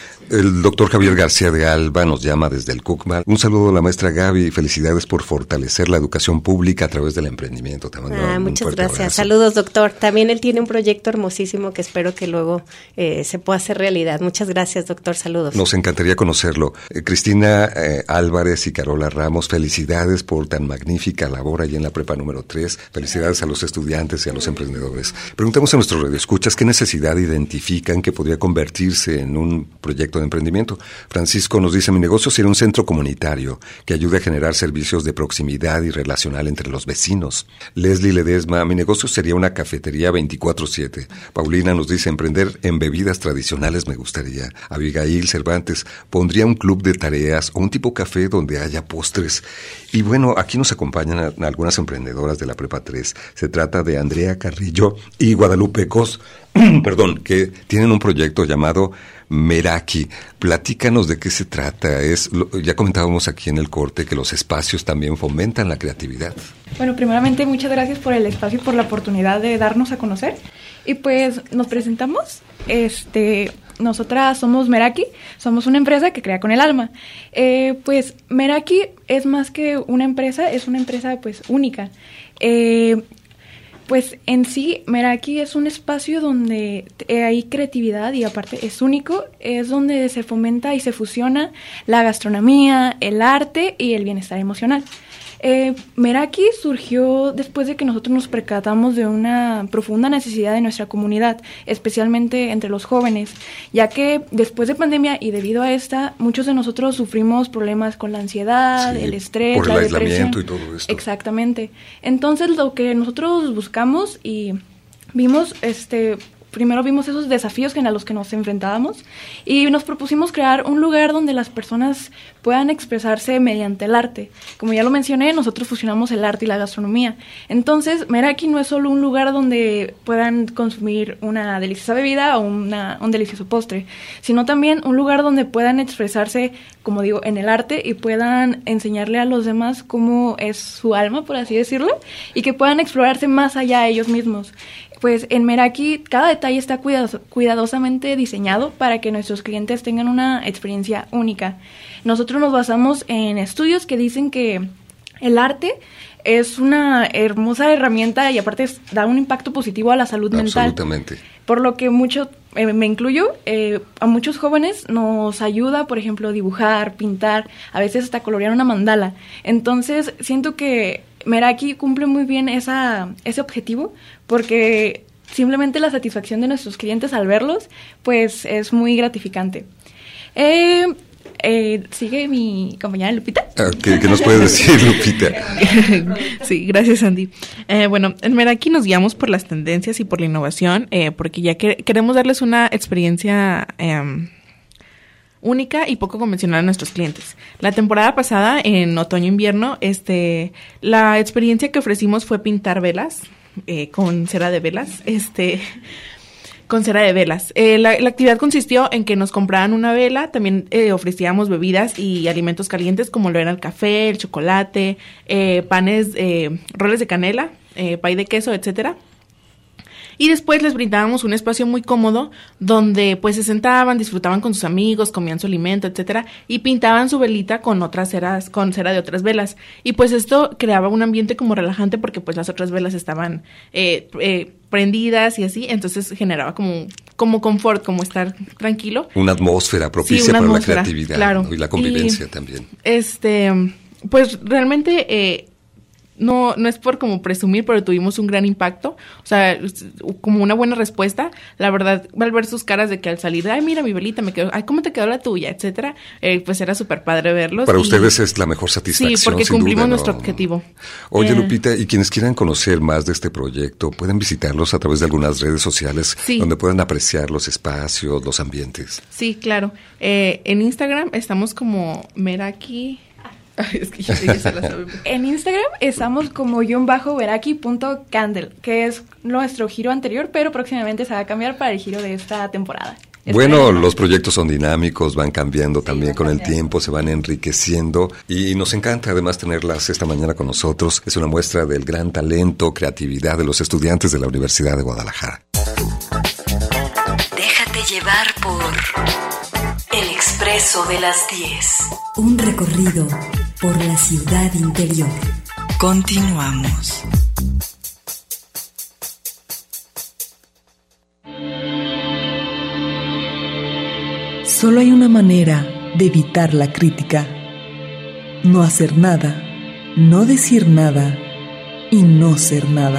El doctor Javier García de Alba nos llama desde el CUCMA. Un saludo a la maestra Gaby y felicidades por fortalecer la educación pública a través del emprendimiento. Te mando ah, un muchas gracias. Abrazo. Saludos, doctor. También él tiene un proyecto hermosísimo que espero que luego eh, se pueda hacer realidad. Muchas gracias, doctor. Saludos. Nos encantaría conocerlo. Eh, Cristina eh, Álvarez y Carola Ramos, felicidades por tan magnífica labor allí en la prepa número tres. Felicidades a los estudiantes y a los emprendedores. Preguntamos a nuestros radioescuchas qué necesidad identifican que podría convertirse en un proyecto de emprendimiento. Francisco nos dice, mi negocio sería un centro comunitario que ayude a generar servicios de proximidad y relacional entre los vecinos. Leslie Ledesma, mi negocio sería una cafetería veinticuatro siete. Paulina nos dice, emprender en bebidas tradicionales me gustaría. Abigail Cervantes, pondría un club de tareas o un tipo café donde haya postres. Y bueno, aquí nos acompañan a, a algunas emprendedoras de la Prepa tres. Se trata de Andrea Carrillo y Guadalupe Cos, perdón, que tienen un proyecto llamado Meraki. Platícanos de qué se trata. Es, ya comentábamos aquí en el corte que los espacios también fomentan la creatividad. Bueno, primeramente muchas gracias por el espacio y por la oportunidad de darnos a conocer. Y pues nos presentamos, este, nosotras somos Meraki, somos una empresa que crea con el alma. Eh, pues Meraki es más que una empresa, es una empresa pues única. Eh, pues en sí, Meraki es un espacio donde hay creatividad y aparte es único, es donde se fomenta y se fusiona la gastronomía, el arte y el bienestar emocional. Eh, Meraki surgió después de que nosotros nos percatamos de una profunda necesidad de nuestra comunidad, especialmente entre los jóvenes, ya que después de pandemia y debido a esta, muchos de nosotros sufrimos problemas con la ansiedad, sí, el estrés, por el la aislamiento depresión. Y todo esto. Exactamente. Entonces, lo que nosotros buscamos y vimos, este... primero vimos esos desafíos a los que nos enfrentábamos y nos propusimos crear un lugar donde las personas puedan expresarse mediante el arte. Como ya lo mencioné, nosotros fusionamos el arte y la gastronomía. Entonces, Meraki no es solo un lugar donde puedan consumir una deliciosa bebida o una, un delicioso postre, sino también un lugar donde puedan expresarse, como digo, en el arte y puedan enseñarle a los demás cómo es su alma, por así decirlo, y que puedan explorarse más allá de ellos mismos. Pues en Meraki cada detalle está cuidados, cuidadosamente diseñado para que nuestros clientes tengan una experiencia única. Nosotros nos basamos en estudios que dicen que el arte es una hermosa herramienta y aparte es, da un impacto positivo a la salud mental. Absolutamente. Por lo que mucho, eh, me incluyo, eh, a muchos jóvenes nos ayuda, por ejemplo, dibujar, pintar, a veces hasta colorear una mandala. Entonces, siento que Meraki cumple muy bien esa, ese objetivo porque simplemente la satisfacción de nuestros clientes al verlos, pues es muy gratificante. Eh, eh, sigue mi compañera Lupita. Ah, ¿qué, ¿Qué nos puedes decir, Lupita? Sí, gracias, Andy. Eh, bueno, en Meraki nos guiamos por las tendencias y por la innovación, eh, porque ya que queremos darles una experiencia Eh, única y poco convencional a nuestros clientes. La temporada pasada, en otoño-invierno, este, la experiencia que ofrecimos fue pintar velas eh, con cera de velas, este, con cera de velas. Eh, la, la actividad consistió en que nos compraran una vela, también eh, ofrecíamos bebidas y alimentos calientes como lo era el café, el chocolate, eh, panes, eh, roles de canela, eh, pay de queso, etcétera. Y después les brindábamos un espacio muy cómodo donde pues se sentaban, disfrutaban con sus amigos, comían su alimento, etcétera, y pintaban su velita con otras ceras, con cera de otras velas. Y pues esto creaba un ambiente como relajante porque pues las otras velas estaban eh, eh, prendidas y así, entonces generaba como, como confort, como estar tranquilo. Una atmósfera propicia sí, una para atmósfera, la creatividad, claro. ¿no? Y la convivencia y, también. Este, pues realmente eh, No, no es por como presumir, pero tuvimos un gran impacto, o sea, como una buena respuesta. La verdad, al ver sus caras de que al salir, ay, mira, mi velita me quedó, ay, ¿cómo te quedó la tuya?, etcétera, eh, pues era súper padre verlos. Para y, ustedes es la mejor satisfacción, sí, porque sin cumplimos duda, nuestro ¿no? objetivo. Oye, eh, Lupita, y quienes quieran conocer más de este proyecto, pueden visitarlos a través de algunas redes sociales, sí, donde puedan apreciar los espacios, los ambientes. Sí, claro. Eh, en Instagram estamos como Meraki... Ay, es que yo sé que se la sabe. En Instagram estamos como guión bajo meraki punto candle, que es nuestro giro anterior, pero próximamente se va a cambiar para el giro de esta temporada. Bueno, Espero. los proyectos son dinámicos, van cambiando sí, también con cambiando. el tiempo, se van enriqueciendo y nos encanta además tenerlas esta mañana con nosotros. Es una muestra del gran talento, creatividad de los estudiantes de la Universidad de Guadalajara. Déjate llevar por El Expreso de las diez. Un recorrido por la ciudad interior. Continuamos. Solo hay una manera de evitar la crítica. No hacer nada, no decir nada y no ser nada.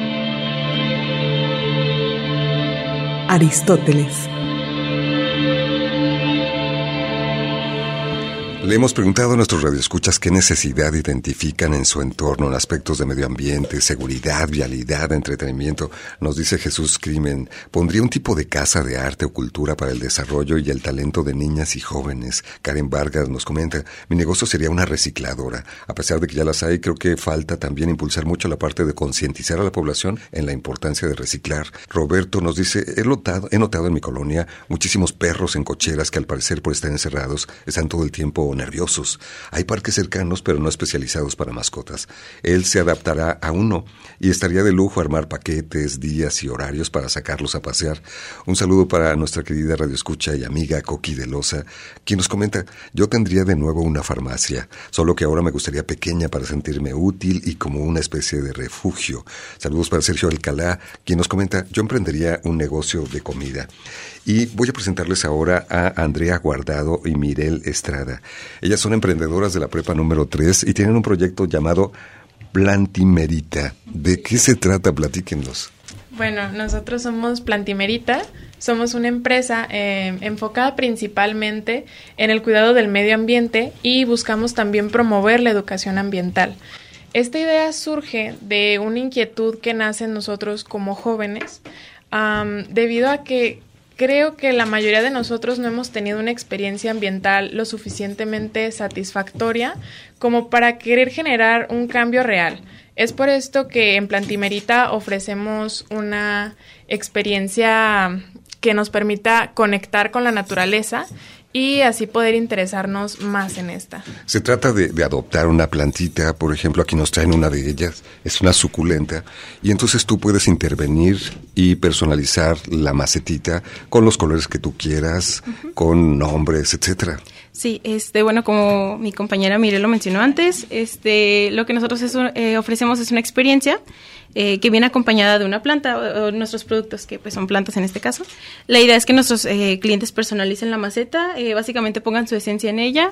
Aristóteles. Le hemos preguntado a nuestros radioescuchas qué necesidad identifican en su entorno en aspectos de medio ambiente, seguridad, vialidad, entretenimiento. Nos dice Jesús Crimen, pondría un tipo de casa de arte o cultura para el desarrollo y el talento de niñas y jóvenes. Karen Vargas nos comenta, mi negocio sería una recicladora. A pesar de que ya las hay, creo que falta también impulsar mucho la parte de concientizar a la población en la importancia de reciclar. Roberto nos dice, he notado, he notado en mi colonia muchísimos perros en cocheras que al parecer por estar encerrados están todo el tiempo o nerviosos. Hay parques cercanos, pero no especializados para mascotas. Él se adaptará a uno y estaría de lujo armar paquetes, días y horarios para sacarlos a pasear. Un saludo para nuestra querida radioescucha y amiga Coqui de Loza, quien nos comenta: yo tendría de nuevo una farmacia, solo que ahora me gustaría pequeña para sentirme útil y como una especie de refugio. Saludos para Sergio Alcalá, quien nos comenta: yo emprendería un negocio de comida. Y voy a presentarles ahora a Andrea Guardado y Mirel Estrada. Ellas son emprendedoras de la prepa número tres y tienen un proyecto llamado Plantimerita. ¿De qué se trata? Platíquenos. Bueno, nosotros somos Plantimerita, somos una empresa eh, enfocada principalmente en el cuidado del medio ambiente y buscamos también promover la educación ambiental. Esta idea surge de una inquietud que nace en nosotros como jóvenes, um, debido a que creo que la mayoría de nosotros no hemos tenido una experiencia ambiental lo suficientemente satisfactoria como para querer generar un cambio real. Es por esto que en Plantimerita ofrecemos una experiencia que nos permita conectar con la naturaleza y así poder interesarnos más en esta. Se trata de, de adoptar una plantita, por ejemplo, aquí nos traen una de ellas, es una suculenta, y entonces tú puedes intervenir y personalizar la macetita con los colores que tú quieras, uh-huh. con nombres, etcétera. Sí, este, bueno, como mi compañera Mirel lo mencionó antes, este, lo que nosotros es, eh, ofrecemos es una experiencia eh, que viene acompañada de una planta, o, o nuestros productos, que pues son plantas en este caso. La idea es que nuestros eh, clientes personalicen la maceta, eh, básicamente pongan su esencia en ella,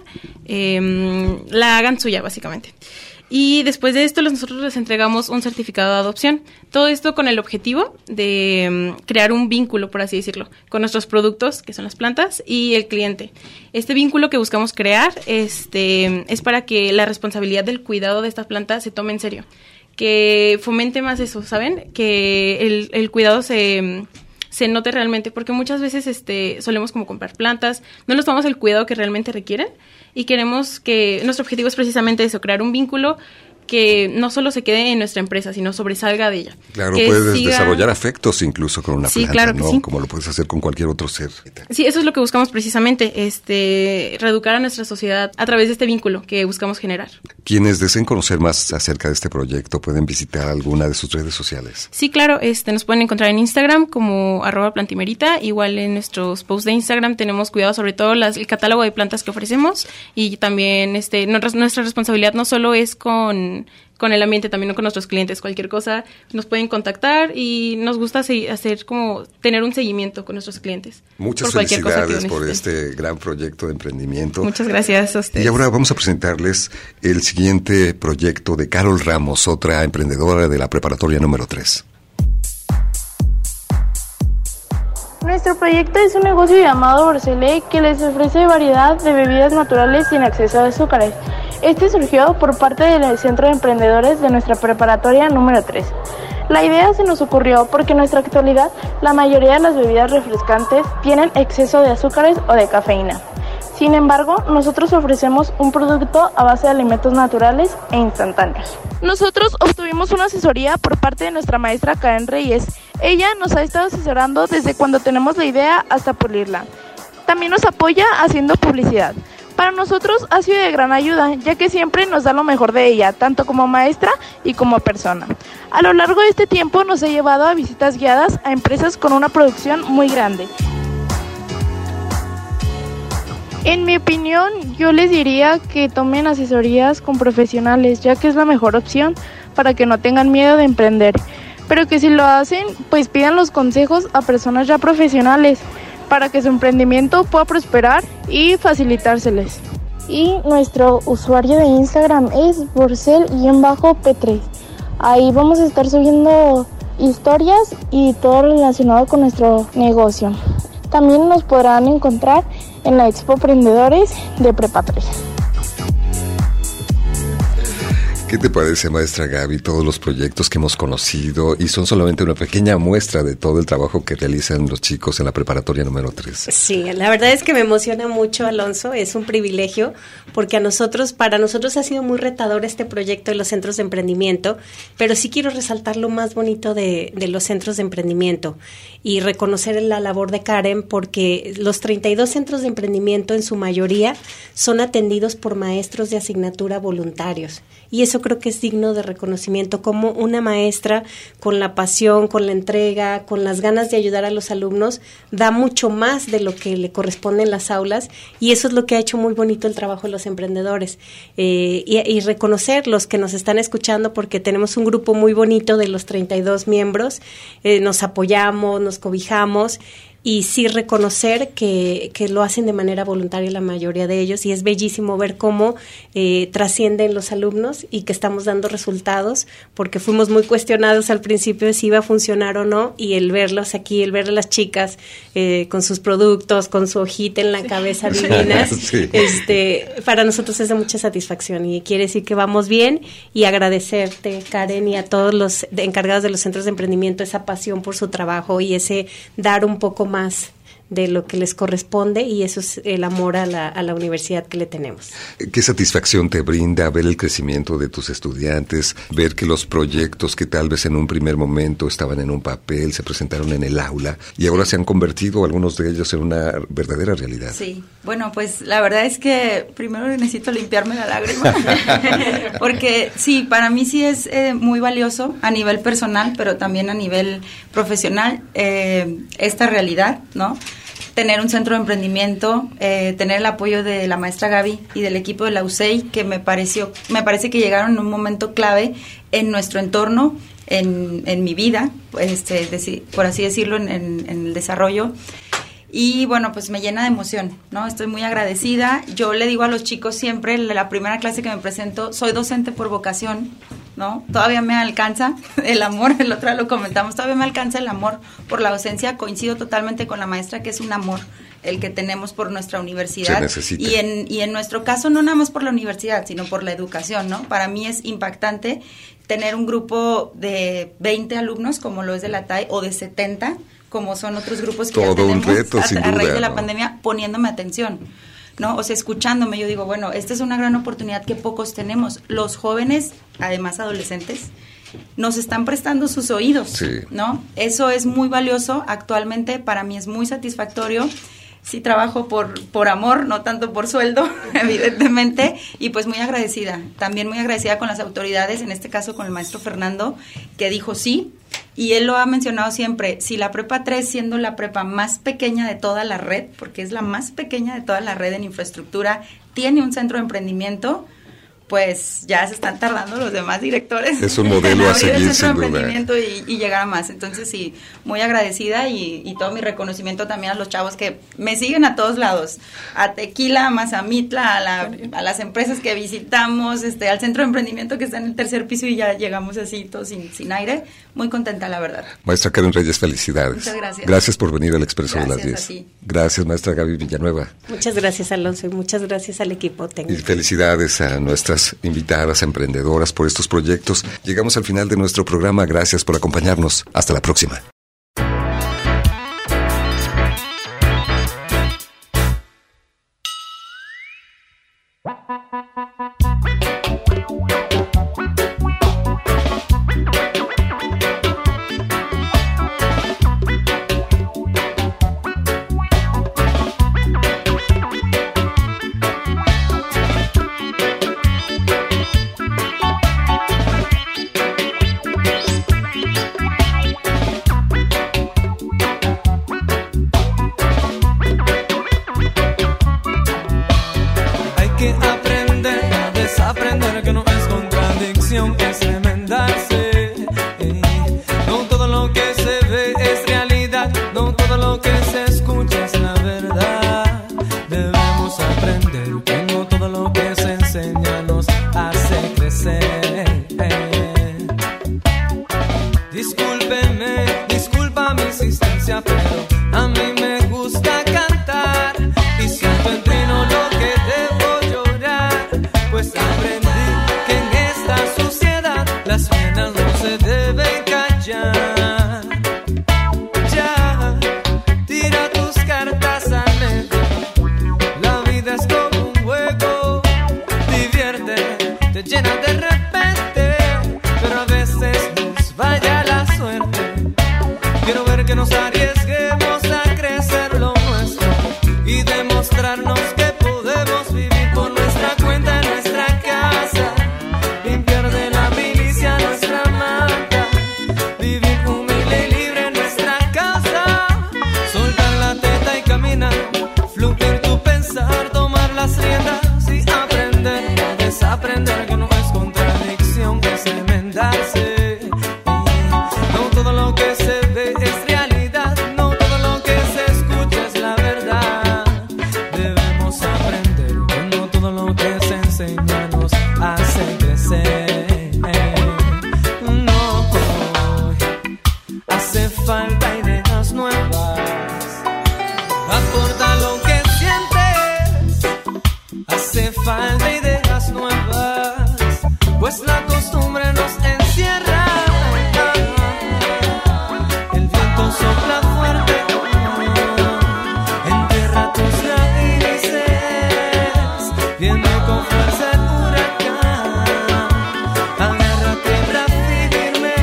eh, la hagan suya, básicamente. Y después de esto nosotros les entregamos un certificado de adopción. Todo esto con el objetivo de um, crear un vínculo, por así decirlo, con nuestros productos, que son las plantas, y el cliente. Este vínculo que buscamos crear este, es para que la responsabilidad del cuidado de esta planta se tome en serio. Que fomente más eso, ¿saben? Que el, el cuidado se... se note realmente, porque muchas veces este solemos como comprar plantas, no nos tomamos el cuidado que realmente requieren y queremos que, nuestro objetivo es precisamente eso, crear un vínculo que no solo se quede en nuestra empresa, sino sobresalga de ella. Claro, que puedes siga... desarrollar afectos incluso con una sí, planta, claro que ¿no? sí. Como lo puedes hacer con cualquier otro ser. Sí, eso es lo que buscamos precisamente, este, reeducar a nuestra sociedad a través de este vínculo que buscamos generar. Quienes deseen conocer más acerca de este proyecto pueden visitar alguna de sus redes sociales. Sí, claro, este, nos pueden encontrar en Instagram como arroba plantimerita, igual en nuestros posts de Instagram tenemos cuidado sobre todo las, el catálogo de plantas que ofrecemos y también este, nuestra, nuestra responsabilidad no solo es con... con el ambiente, también con nuestros clientes, cualquier cosa nos pueden contactar y nos gusta hacer como tener un seguimiento con nuestros clientes. Muchas por felicidades por este gran proyecto de emprendimiento. Muchas gracias a ustedes. Y ahora vamos a presentarles el siguiente proyecto de Carol Ramos, otra emprendedora de la preparatoria número tres. Nuestro proyecto es un negocio llamado Borselé que les ofrece variedad de bebidas naturales sin exceso de azúcares. Este surgió por parte del Centro de Emprendedores de nuestra preparatoria número tres. La idea se nos ocurrió porque en nuestra actualidad la mayoría de las bebidas refrescantes tienen exceso de azúcares o de cafeína. Sin embargo, nosotros ofrecemos un producto a base de alimentos naturales e instantáneos. Nosotros obtuvimos una asesoría por parte de nuestra maestra Karen Reyes. Ella nos ha estado asesorando desde cuando tenemos la idea hasta pulirla. También nos apoya haciendo publicidad. Para nosotros ha sido de gran ayuda, ya que siempre nos da lo mejor de ella, tanto como maestra y como persona. A lo largo de este tiempo nos ha llevado a visitas guiadas a empresas con una producción muy grande. En mi opinión, yo les diría que tomen asesorías con profesionales, ya que es la mejor opción para que no tengan miedo de emprender. Pero que si lo hacen, pues pidan los consejos a personas ya profesionales, para que su emprendimiento pueda prosperar y facilitárseles. Y nuestro usuario de Instagram es borcel P tres. Ahí vamos a estar subiendo historias y todo relacionado con nuestro negocio. También nos podrán encontrar en la Expo Emprendedores de Prepa tres. ¿Qué te parece, maestra Gaby, todos los proyectos que hemos conocido y son solamente una pequeña muestra de todo el trabajo que realizan los chicos en la preparatoria número tres? Sí, la verdad es que me emociona mucho, Alonso, es un privilegio porque a nosotros, para nosotros ha sido muy retador este proyecto de los centros de emprendimiento, pero sí quiero resaltar lo más bonito de, de los centros de emprendimiento y reconocer la labor de Karen porque los treinta y dos centros de emprendimiento en su mayoría son atendidos por maestros de asignatura voluntarios. Y eso creo que es digno de reconocimiento, como una maestra con la pasión, con la entrega, con las ganas de ayudar a los alumnos, da mucho más de lo que le corresponde en las aulas y eso es lo que ha hecho muy bonito el trabajo de los emprendedores. Eh, y, y reconocer los que nos están escuchando porque tenemos un grupo muy bonito de los treinta y dos miembros, eh, nos apoyamos, nos cobijamos. Y sí reconocer que, que lo hacen de manera voluntaria la mayoría de ellos y es bellísimo ver cómo eh, trascienden los alumnos y que estamos dando resultados porque fuimos muy cuestionados al principio de si iba a funcionar o no y el verlos aquí, el ver a las chicas eh, con sus productos, con su hojita en la cabeza divinas, sí. este, para nosotros es de mucha satisfacción y quiere decir que vamos bien y agradecerte, Karen, y a todos los encargados de los centros de emprendimiento esa pasión por su trabajo y ese dar un poco más de lo que les corresponde y eso es el amor a la, a la universidad que le tenemos. ¿Qué satisfacción te brinda ver el crecimiento de tus estudiantes, ver que los proyectos que tal vez en un primer momento estaban en un papel, se presentaron en el aula y ahora se han convertido algunos de ellos en una verdadera realidad? Sí, bueno, pues la verdad es que primero necesito limpiarme la lágrima porque sí, para mí sí es eh, muy valioso a nivel personal, pero también a nivel profesional eh, esta realidad, ¿no? Tener un centro de emprendimiento, eh, tener el apoyo de la maestra Gaby y del equipo de la U C E I, que me pareció, me parece que llegaron en un momento clave en nuestro entorno, en, en mi vida, este, deci- por así decirlo, en, en, en el desarrollo. Y bueno, pues me llena de emoción, ¿no? Estoy muy agradecida. Yo le digo a los chicos siempre, en la primera clase que me presento, soy docente por vocación, ¿no? Todavía me alcanza el amor, el otro día lo comentamos, todavía me alcanza el amor por la docencia. Coincido totalmente con la maestra que es un amor el que tenemos por nuestra universidad. Se necesita. Y en, y en nuestro caso no nada más por la universidad, sino por la educación, ¿no? Para mí es impactante tener un grupo de veinte alumnos, como lo es de la T A I, o de setenta, como son otros grupos que todo ya tenemos un reto, a, sin a duda, raíz de la ¿no? pandemia, poniéndome atención, ¿no? O sea, escuchándome, yo digo, bueno, esta es una gran oportunidad que pocos tenemos. Los jóvenes, además adolescentes, nos están prestando sus oídos, sí. ¿no? Eso es muy valioso actualmente, para mí es muy satisfactorio. Sí trabajo por, por amor, no tanto por sueldo, evidentemente, y pues muy agradecida, también muy agradecida con las autoridades, en este caso con el maestro Fernando, que dijo sí, y él lo ha mencionado siempre, si la prepa tres, siendo la prepa más pequeña de toda la red, porque es la más pequeña de toda la red en infraestructura, tiene un centro de emprendimiento, pues ya se están tardando los demás directores. Es un modelo a seguir, el centro sin de duda. emprendimiento y, y llegar a más. Entonces, sí, muy agradecida y, y todo mi reconocimiento también a los chavos que me siguen a todos lados. A Tequila, a Mazamitla, a, la, a las empresas que visitamos, este, al centro de emprendimiento que está en el tercer piso y ya llegamos así todos sin, sin aire. Muy contenta, la verdad. Maestra Karen Reyes, felicidades. Muchas gracias. Gracias por venir al Expreso Gracias de las a diez. ti. Gracias, maestra Gaby Villanueva. Muchas gracias, Alonso, y muchas gracias al equipo técnico. Y felicidades a nuestras invitadas emprendedoras por estos proyectos. Llegamos al final de nuestro programa. Gracias por acompañarnos. Hasta la próxima. Pues aprendí que en esta se llena de repente, pero a veces nos vaya la suerte. Quiero ver que nos arriesguemos a crecer lo nuestro y demostrarnos que podemos vivir por nuestra cuenta en nuestra casa, limpiar de la milicia nuestra mata, vivir humilde y libre en nuestra casa, soltar la teta y caminar, fluir tu pensar, tomar las riendas y aprender, no desaprender, que no es contradicción, es enmendarse. No todo lo que se ve es realidad, no todo lo que se escucha es la verdad. Debemos aprender que no todo lo que se enseña nos hace crecer. No, hace falta ideas nuevas, aporta lo que sientes. Hace falta ideas nuevas, pues la costumbre nos encierra. El viento sopla fuerte, entierra tus raíces, viene con fuerza el huracán, agárrate firme.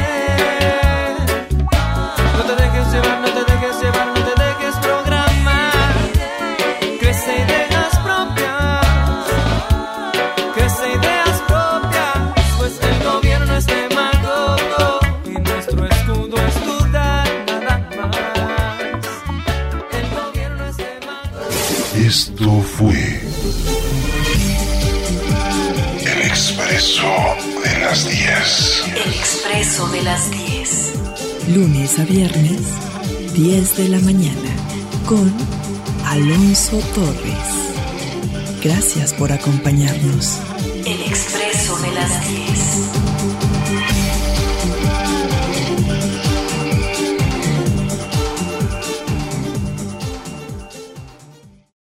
No te dejes llevar, no te dejes llevar, no te dejes programar. Crece ideas propias, crece ideas propias, pues el gobierno es demagogo y nuestro escudo es dudar nada más. El gobierno es demagogo. Esto fue El Expreso de las diez. El Expreso de las diez. Lunes a viernes, diez de la mañana, con Alonso Torres. Gracias por acompañarnos. El Expreso